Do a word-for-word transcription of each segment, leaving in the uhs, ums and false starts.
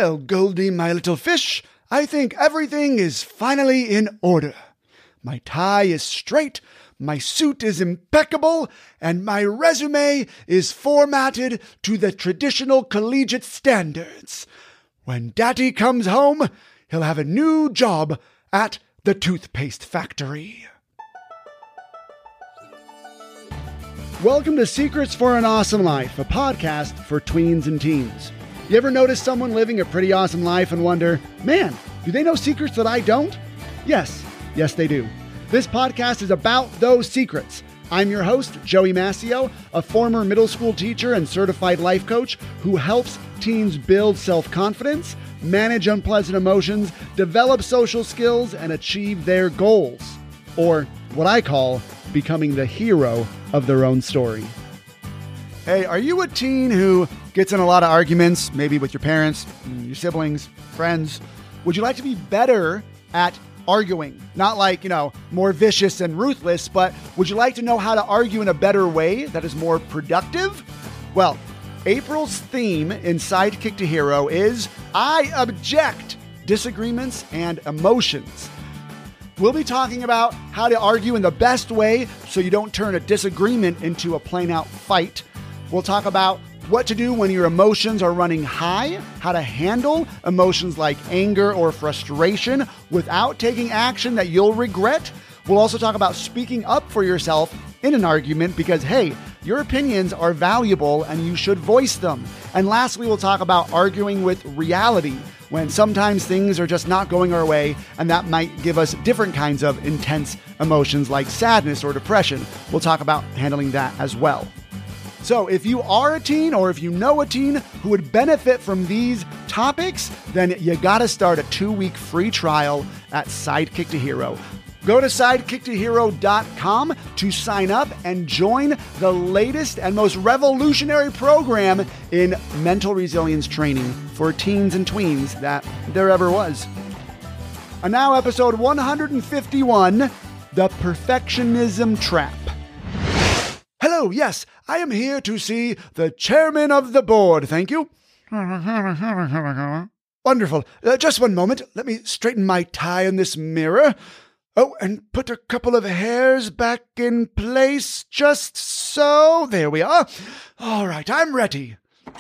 Well, Goldie, my little fish, I think everything is finally in order. My tie is straight, my suit is impeccable, and my resume is formatted to the traditional collegiate standards. When Daddy comes home, he'll have a new job at the toothpaste factory. Welcome to Secrets for an Awesome Life, a podcast for tweens and teens. You ever notice someone living a pretty awesome life and wonder, man, do they know secrets that I don't? Yes, yes they do. This podcast is about those secrets. I'm your host, Joey Mascio, a former middle school teacher and certified life coach who helps teens build self-confidence, manage unpleasant emotions, develop social skills, and achieve their goals. Or what I call becoming the hero of their own story. Hey, are you a teen who gets in a lot of arguments, maybe with your parents, your siblings, friends? Would you like to be better at arguing? Not like, you know, more vicious and ruthless, but would you like to know how to argue in a better way that is more productive? Well, April's theme in Sidekick to Hero is I Object, Disagreements and Emotions. We'll be talking about how to argue in the best way so you don't turn a disagreement into a plain-out fight. We'll talk about what to do when your emotions are running high, how to handle emotions like anger or frustration without taking action that you'll regret. We'll also talk about speaking up for yourself in an argument because, hey, your opinions are valuable and you should voice them. And lastly, we'll talk about arguing with reality when sometimes things are just not going our way, and that might give us different kinds of intense emotions like sadness or depression. We'll talk about handling that as well. So if you are a teen or if you know a teen who would benefit from these topics, then you gotta start a two-week free trial at Sidekick to Hero. Go to sidekick to hero dot com to sign up and join the latest and most revolutionary program in mental resilience training for teens and tweens that there ever was. And now episode one hundred fifty-one, The Perfectionism Trap. Hello, yes, I am here to see the chairman of the board, thank you. Wonderful. Uh, just one moment. Let me straighten my tie in this mirror. Oh, and put a couple of hairs back in place, just so. There we are. All right, I'm ready.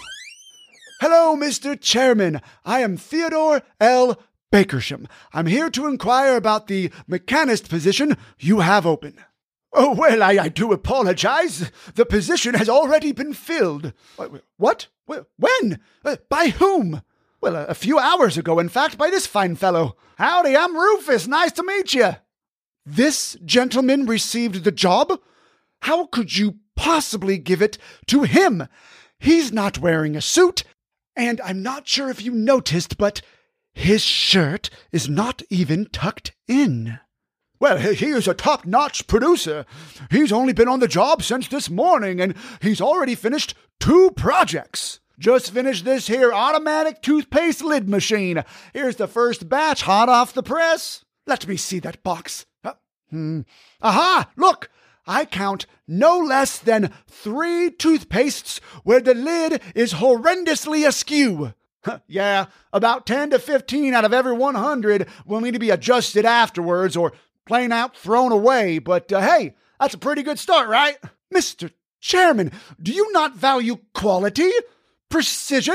Hello, Mister Chairman. I am Theodore L. Bakersham. I'm here to inquire about the mechanist position you have open. Oh, well, I, I do apologize. The position has already been filled. What? When? Uh, by whom? Well, a, a few hours ago, in fact, by this fine fellow. Howdy, I'm Rufus. Nice to meet you. This gentleman received the job? How could you possibly give it to him? He's not wearing a suit, and I'm not sure if you noticed, but his shirt is not even tucked in. Well, he is a top-notch producer. He's only been on the job since this morning, and he's already finished two projects. Just finished this here automatic toothpaste lid machine. Here's the first batch hot off the press. Let me see that box. Uh, hmm. Aha! Look! I count no less than three toothpastes where the lid is horrendously askew. Yeah, about ten to fifteen out of every one hundred will need to be adjusted afterwards or plain out thrown away, but uh, hey, that's a pretty good start, right? Mister Chairman, do you not value quality, precision,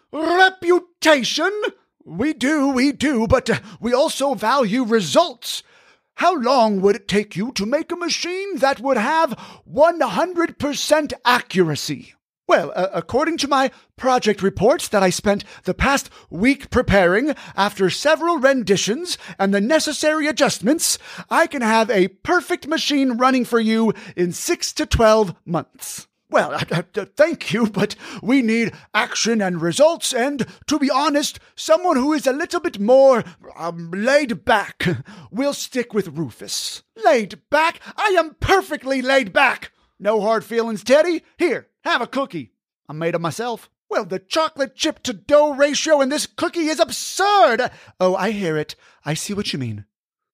reputation? We do, we do, but uh, we also value results. How long would it take you to make a machine that would have one hundred percent accuracy? Well, uh, according to my project reports that I spent the past week preparing, after several renditions and the necessary adjustments, I can have a perfect machine running for you in six to twelve months. Well, uh, uh, thank you, but we need action and results, and to be honest, someone who is a little bit more um, laid back. We'll stick with Rufus. Laid back? I am perfectly laid back. No hard feelings, Teddy. Here, have a cookie. I'm made of myself. Well, the chocolate chip to dough ratio in this cookie is absurd. Oh, I hear it. I see what you mean.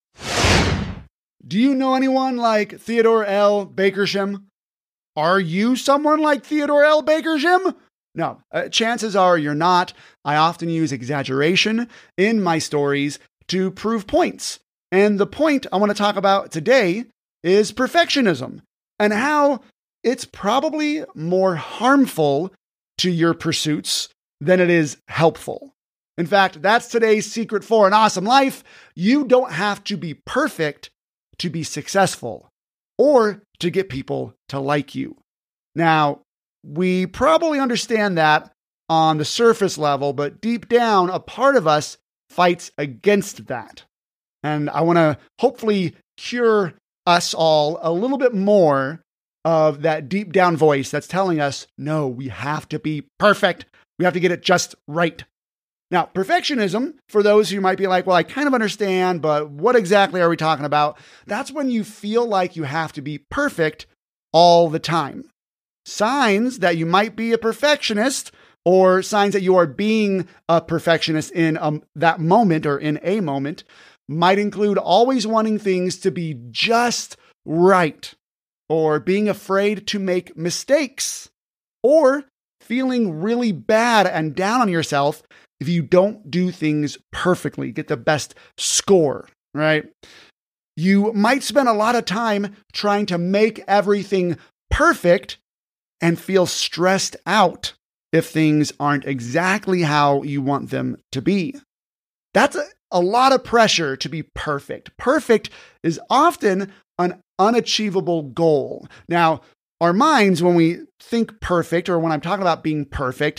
Do you know anyone like Theodore L. Bakersham? Are you someone like Theodore L. Bakersham? No, uh, chances are you're not. I often use exaggeration in my stories to prove points. And the point I want to talk about today is perfectionism and how it's probably more harmful to your pursuits than it is helpful. In fact, that's today's secret for an awesome life. You don't have to be perfect to be successful or to get people to like you. Now, we probably understand that on the surface level, but deep down, a part of us fights against that. And I want to hopefully cure us all a little bit more of that deep down voice that's telling us, no, we have to be perfect. We have to get it just right. Now, perfectionism, for those who might be like, well, I kind of understand, but what exactly are we talking about? That's when you feel like you have to be perfect all the time. Signs that you might be a perfectionist or signs that you are being a perfectionist in um, that moment or in a moment might include always wanting things to be just right, or being afraid to make mistakes, or feeling really bad and down on yourself if you don't do things perfectly, get the best score, right? You might spend a lot of time trying to make everything perfect and feel stressed out if things aren't exactly how you want them to be. That's a, a lot of pressure to be perfect. Perfect is often an unachievable goal. Now, our minds, when we think perfect, or when I'm talking about being perfect,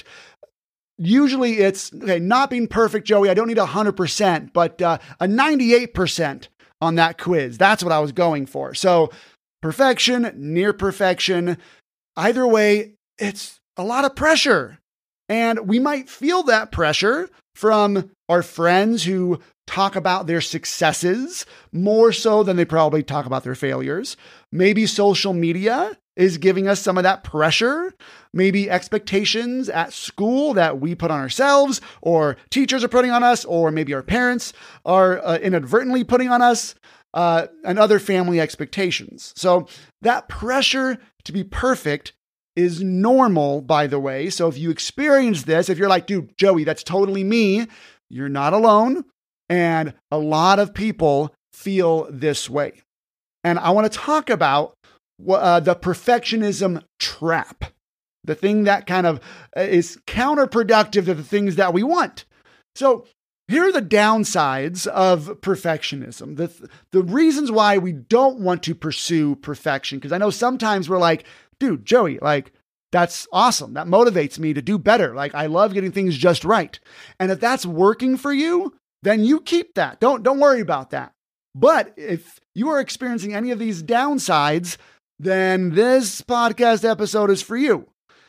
usually it's, okay, not being perfect, Joey, I don't need one hundred percent, but uh, a ninety-eight percent on that quiz. That's what I was going for. So perfection, near perfection, either way, it's a lot of pressure. And we might feel that pressure from our friends who talk about their successes more so than they probably talk about their failures. Maybe social media is giving us some of that pressure. Maybe expectations at school that we put on ourselves, or teachers are putting on us, or maybe our parents are uh, inadvertently putting on us, uh, and other family expectations. So that pressure to be perfect is normal, by the way. So if you experience this, if you're like, dude, Joey, that's totally me, you're not alone. And a lot of people feel this way. And I want to talk about uh, the perfectionism trap, the thing that kind of is counterproductive to the things that we want. So here are the downsides of perfectionism, the, the reasons why we don't want to pursue perfection. Because I know sometimes we're like, dude, Joey, like, that's awesome. That motivates me to do better. Like, I love getting things just right. And if that's working for you, then you keep that. Don't, don't worry about that. But if you are experiencing any of these downsides, then this podcast episode is for you.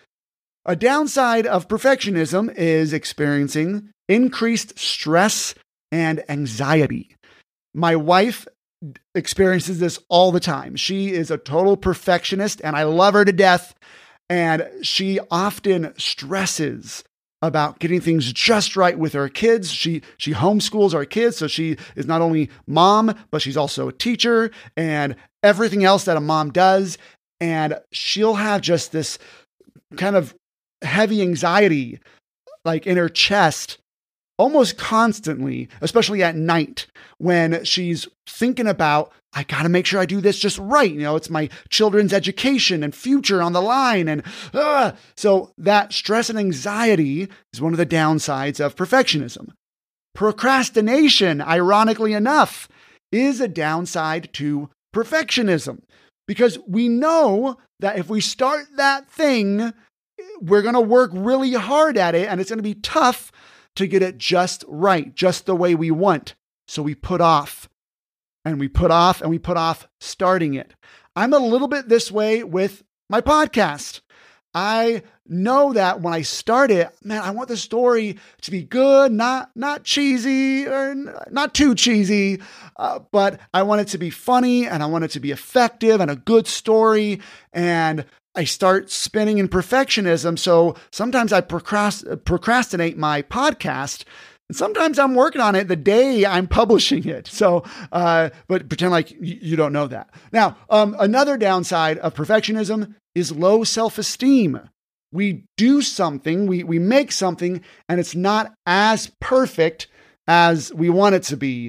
A downside of perfectionism is experiencing increased stress and anxiety. My wife experiences this all the time. She is a total perfectionist and I love her to death. And she often stresses about getting things just right with her kids. She she homeschools our kids, so she is not only mom, but she's also a teacher and everything else that a mom does. And she'll have just this kind of heavy anxiety like in her chest almost constantly, especially at night when she's thinking about, I got to make sure I do this just right. You know, it's my children's education and future on the line. And uh, so that stress and anxiety is one of the downsides of perfectionism. Procrastination, ironically enough, is a downside to perfectionism because we know that if we start that thing, we're going to work really hard at it and it's going to be tough to get it just right, just the way we want. So we put off and we put off and we put off starting it. I'm a little bit this way with my podcast. I know that when I start it, man, I want the story to be good, not, not cheesy or not too cheesy, uh, but I want it to be funny and I want it to be effective and a good story. And I start spinning in perfectionism. So sometimes I procrast- procrastinate my podcast. And sometimes I'm working on it the day I'm publishing it. So, uh, but pretend like y- you don't know that. Now, um, another downside of perfectionism is low self-esteem. we do something, we, we make something, and it's not as perfect as we want it to be.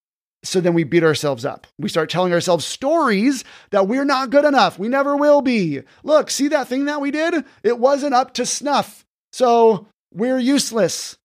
So then we beat ourselves up. We start telling ourselves stories that we're not good enough. We never will be. Look, see that thing that we did? It wasn't up to snuff. So we're useless.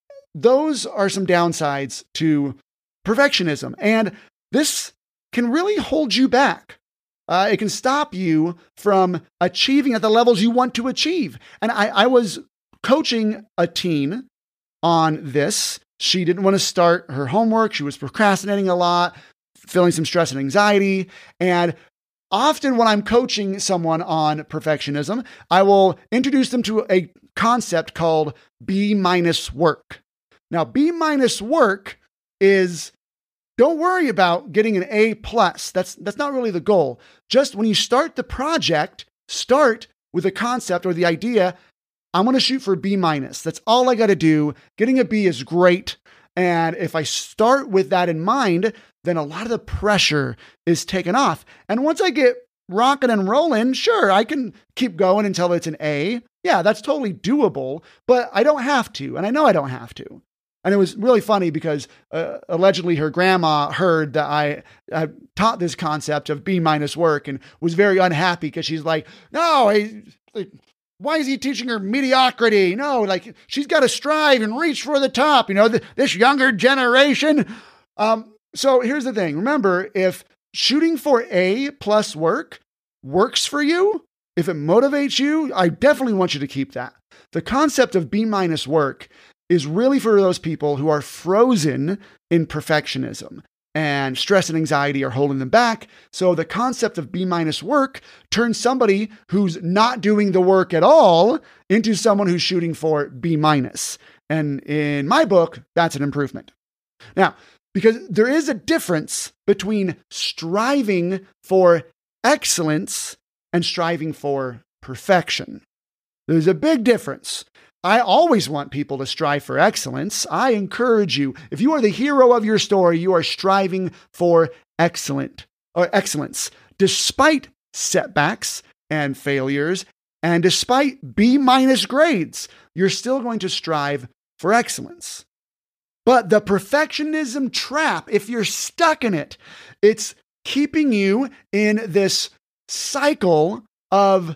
Those are some downsides to perfectionism. And this can really hold you back. Uh, it can stop you from achieving at the levels you want to achieve. And I, I was coaching a teen on this. She didn't want to start her homework. She was procrastinating a lot, feeling some stress and anxiety. And often when I'm coaching someone on perfectionism, I will introduce them to a concept called B minus work. Now, B minus work is, don't worry about getting an A plus. That's, that's not really the goal. Just when you start the project, start with the concept or the idea, I'm going to shoot for B minus. That's all I got to do. Getting a B is great. And if I start with that in mind, then a lot of the pressure is taken off. And once I get rocking and rolling, sure, I can keep going until it's an A. Yeah, that's totally doable, but I don't have to. And I know I don't have to. And it was really funny because uh, allegedly her grandma heard that I uh, taught this concept of B minus work and was very unhappy because she's like, no, I, like, why is he teaching her mediocrity? No, like she's got to strive and reach for the top, you know, th- this younger generation. Um, so here's the thing. Remember, if shooting for A plus work works for you, if it motivates you, I definitely want you to keep that. The concept of B minus work is really for those people who are frozen in perfectionism and stress and anxiety are holding them back. So the concept of B minus work turns somebody who's not doing the work at all into someone who's shooting for B minus. And in my book, that's an improvement. Now, because there is a difference between striving for excellence and striving for perfection. There's a big difference. I always want people to strive for excellence. I encourage you. If you are the hero of your story, you are striving for excellent or excellence, despite setbacks and failures, and despite B minus grades, you're still going to strive for excellence. But the perfectionism trap, if you're stuck in it, it's keeping you in this cycle of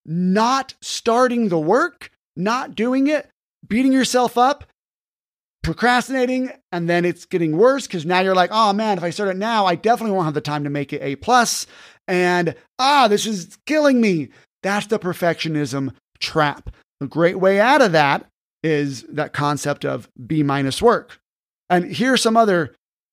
not starting the work, not doing it, beating yourself up, procrastinating, and then it's getting worse because now you're like, oh man, if I start it now, I definitely won't have the time to make it A plus. And ah, this is killing me. That's the perfectionism trap. A great way out of that is that concept of B minus work. And here's some other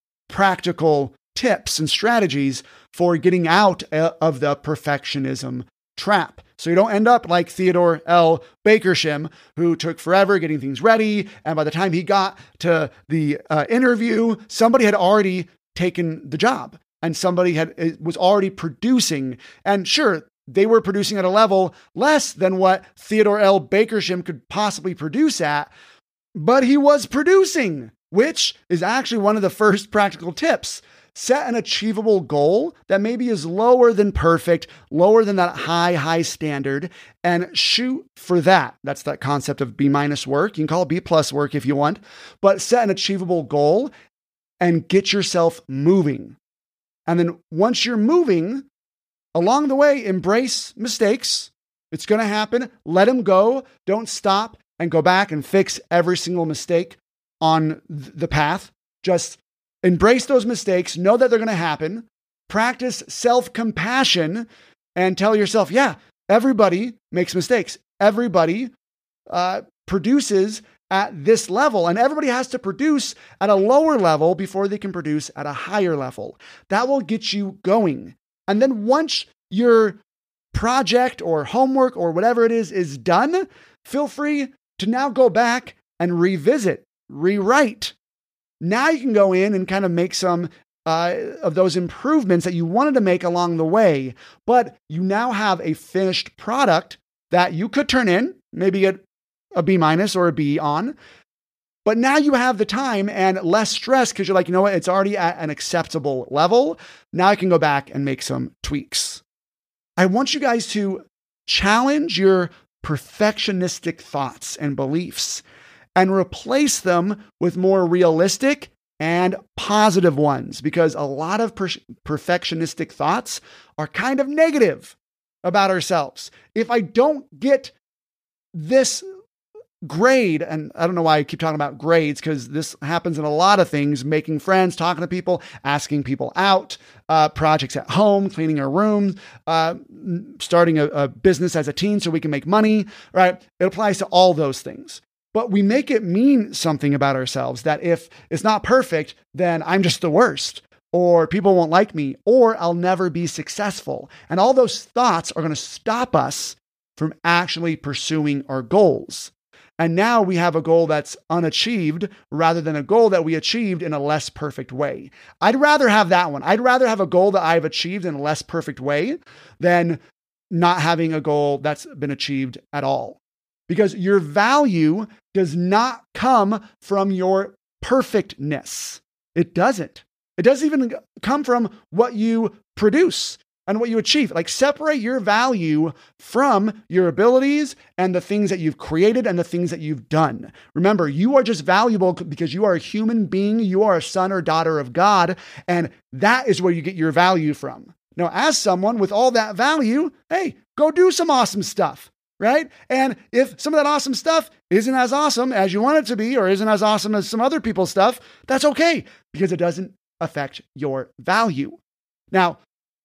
practical tips and strategies for getting out of the perfectionism trap. So you don't end up like Theodore L. Bakersham, who took forever getting things ready. And by the time he got to the uh, interview, somebody had already taken the job and somebody had was already producing. And sure, they were producing at a level less than what Theodore L. Bakersham could possibly produce at, but he was producing, which is actually one of the first practical tips. Set an achievable goal that maybe is lower than perfect, lower than that high, high standard, and shoot for that. That's that concept of B minus work. You can call it B plus work if you want, but set an achievable goal and get yourself moving. And then once you're moving, along the way, embrace mistakes. It's going to happen. Let them go. Don't stop and go back and fix every single mistake on the path. Just embrace those mistakes, know that they're going to happen, practice self-compassion, and tell yourself, yeah, everybody makes mistakes. Everybody uh, produces at this level, and everybody has to produce at a lower level before they can produce at a higher level. That will get you going. And then once your project or homework or whatever it is is done, feel free to now go back and revisit, rewrite. Now you can go in and kind of make some uh, of those improvements that you wanted to make along the way, but you now have a finished product that you could turn in, maybe get a B minus or a B on, but now you have the time and less stress because you're like, you know what, it's already at an acceptable level. Now I can go back and make some tweaks. I want you guys to challenge your perfectionistic thoughts and beliefs and replace them with more realistic and positive ones, because a lot of per- perfectionistic thoughts are kind of negative about ourselves. If I don't get this grade, and I don't know why I keep talking about grades, because this happens in a lot of things: making friends, talking to people, asking people out, uh, projects at home, cleaning our rooms, uh, starting a, a business as a teen so we can make money, right? It applies to all those things. But we make it mean something about ourselves, that if it's not perfect, then I'm just the worst, or people won't like me, or I'll never be successful. And all those thoughts are going to stop us from actually pursuing our goals. And now we have a goal that's unachieved rather than a goal that we achieved in a less perfect way. I'd rather have that one. I'd rather have a goal that I've achieved in a less perfect way than not having a goal that's been achieved at all. Because your value does not come from your perfectness. It doesn't. It doesn't even come from what you produce and what you achieve. Like, separate your value from your abilities and the things that you've created and the things that you've done. Remember, you are just valuable because you are a human being. You are a son or daughter of God, and that is where you get your value from. Now, as someone with all that value, hey, go do some awesome stuff. Right? And if some of that awesome stuff isn't as awesome as you want it to be, or isn't as awesome as some other people's stuff, that's okay, because it doesn't affect your value. Now,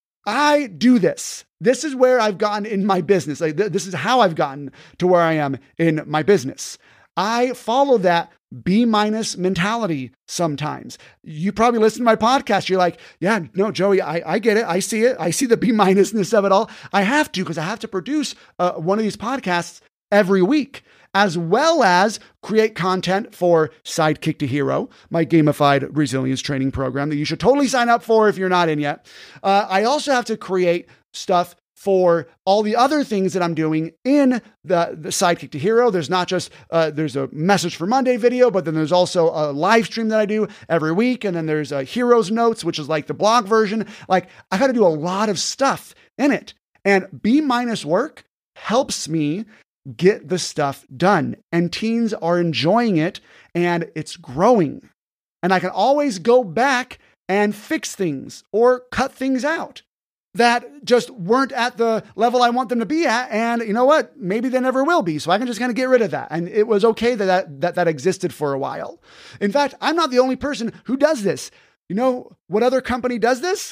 I do this. This is where I've gotten in my business. Like, th- this is how I've gotten to where I am in my business. I follow that B minus mentality sometimes. You probably listen to my podcast. You're like, yeah, no, Joey, I, I get it. I see it. I see the B minusness of it all. I have to, because I have to produce uh, one of these podcasts every week, as well as create content for Sidekick to Hero, my gamified resilience training program that you should totally sign up for if you're not in yet. Uh, I also have to create stuff for all the other things that I'm doing in the, the Sidekick to Hero. There's not just, uh, there's a Message for Monday video, but then there's also a live stream that I do every week. And then there's a Heroes Notes, which is like the blog version. Like, I got to do a lot of stuff in it. And B minus work helps me get the stuff done. And teens are enjoying it, and it's growing. And I can always go back and fix things or cut things out that just weren't at the level I want them to be at. And you know what? Maybe they never will be. So I can just kind of get rid of that. And it was okay that that, that that existed for a while. In fact, I'm not the only person who does this. You know what other company does this?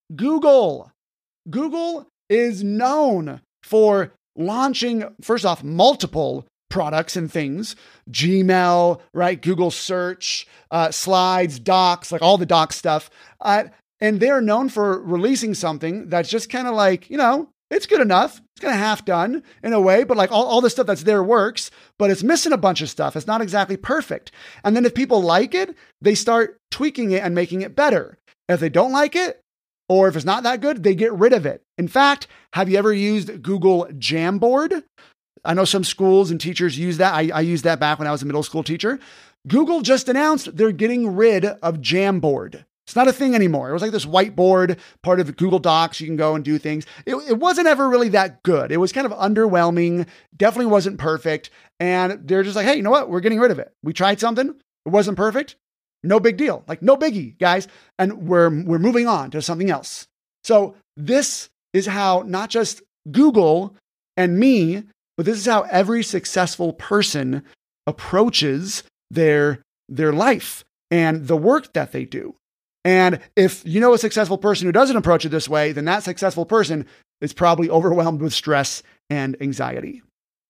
Google. Google is known for launching, first off, multiple products and things, Gmail, right? Google search, uh, slides, docs, like all the doc stuff. Uh, And they're known for releasing something that's just kind of like, you know, it's good enough. It's kind of half done in a way, but like all, all the stuff that's there works, but it's missing a bunch of stuff. It's not exactly perfect. And then if people like it, they start tweaking it and making it better. If they don't like it, or if it's not that good, they get rid of it. In fact, have you ever used Google Jamboard? I know some schools and teachers use that. I, I used that back when I was a middle school teacher. Google just announced they're getting rid of Jamboard. It's not a thing anymore. It was like this whiteboard, part of Google Docs. You can go and do things. It, it wasn't ever really that good. It was kind of underwhelming, definitely wasn't perfect. And they're just like, hey, you know what? We're getting rid of it. We tried something. It wasn't perfect. No big deal. Like, no biggie, guys. And we're, we're moving on to something else. So this is how not just Google and me, but this is how every successful person approaches their, their life and the work that they do. And if you know a successful person who doesn't approach it this way, then that successful person is probably overwhelmed with stress and anxiety.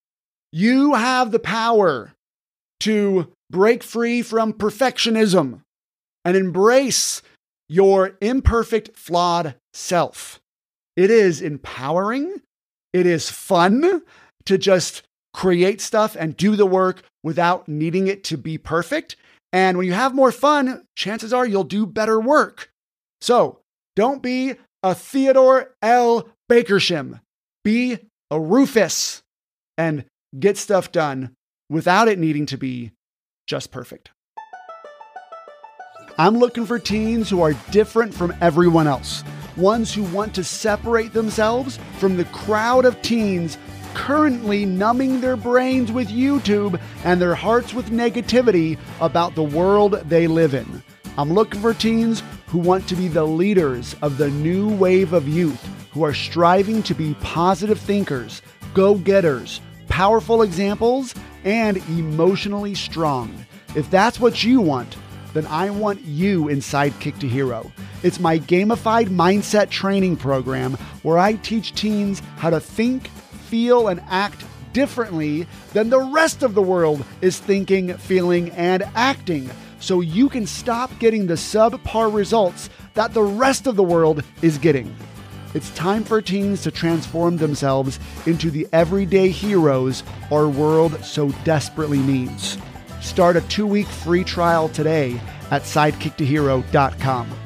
You have the power to break free from perfectionism and embrace your imperfect, flawed self. It is empowering. It is fun to just create stuff and do the work without needing it to be perfect. And when you have more fun, chances are you'll do better work. So don't be a Theodore L. Bakersham. Be a Rufus and get stuff done without it needing to be just perfect. I'm looking for teens who are different from everyone else. Ones who want to separate themselves from the crowd of teens currently numbing their brains with YouTube and their hearts with negativity about the world they live in. I'm looking for teens who want to be the leaders of the new wave of youth, who are striving to be positive thinkers, go-getters, powerful examples, and emotionally strong. If that's what you want, then I want you in Sidekick to Hero. It's my gamified mindset training program where I teach teens how to think, feel, and act differently than the rest of the world is thinking, feeling, and acting, so you can stop getting the subpar results that the rest of the world is getting. It's time for teens to transform themselves into the everyday heroes our world so desperately needs. Start a two-week free trial today at sidekick to hero dot com.